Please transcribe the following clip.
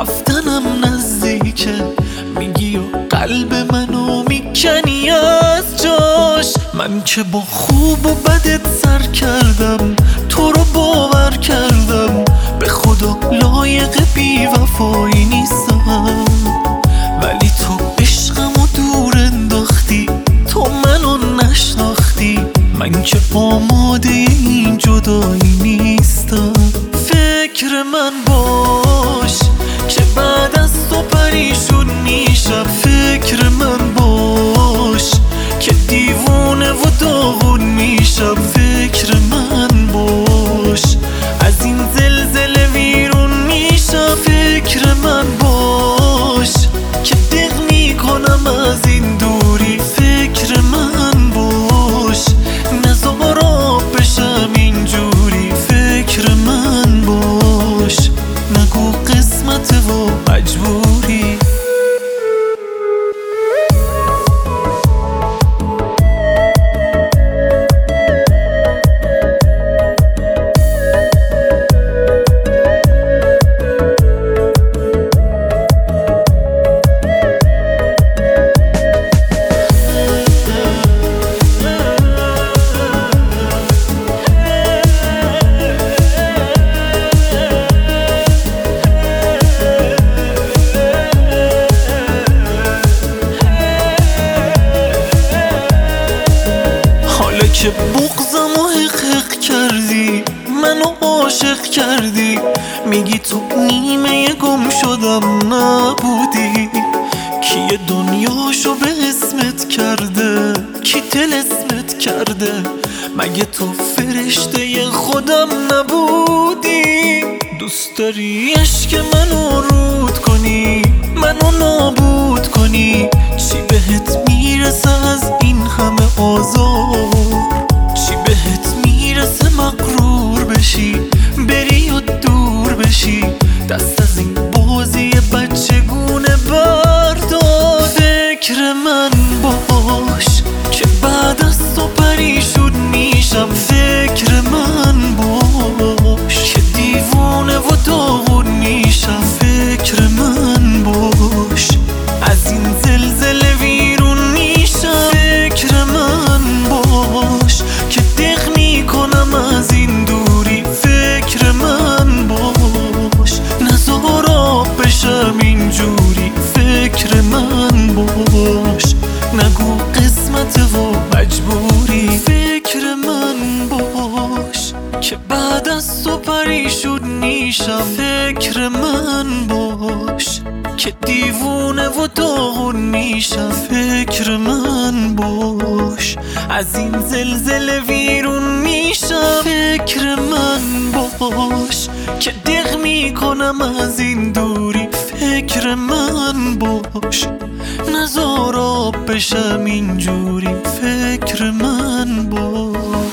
رفتنم نزدیکه، میگی و قلب منو میکنی از جاش. من که با خوب و بدت سر کردم، تو رو باور کردم، به خدا لایق بی وفایی نیستم. ولی تو عشقمو دور انداختی، تو منو نشناختی، من که آماده این جدایی نیستم. فکر من باش که بعد از تو پریشون میشم، فکر من باش که دیوونه و داغون میشم، فکر من باش از این زلزله ویرون میشم، فکر من باش که دق میکنم از این دوری، فکر من باش نزار آب بشم اینجوری، فکر من باش نگو قسمت و مجبوری. که بغضم و حق کردی، منو عاشق کردی، میگی تو نیمه گم شدم نبودی. کی دنیاشو به اسمت کرده، کی طلسمت کرده، مگه تو فرشته خودم نبودی؟ دوست داری عشق منو رود کنی، منو نابود کنی، چی بهت میرسه از این همه آزار؟ چی بهت میرسه مغرور بشی، بری و دور بشی، دست از این بازی بچگونه بردار. فکر من باش که بعد از تو پریشون میشم، فکر من باش که دیوونه و داغون میشم، فکر من باش از این زلزله ویرون میشم، فکر من باش که دق میکنم از این دوری، فکر من باش نزار آب بشم اینجوری، فکر من باش نگو قسمت و مجبوری. فکر من باش که بعد از تو پریشون میشم، فکر من باش که دیوونه و داغون میشم، فکر من باش از این زلزله ویرون میشم، فکر من باش که دق میکنم از این دوری، فکر من باش نزار آب بشم اینجوری، فکر من باش.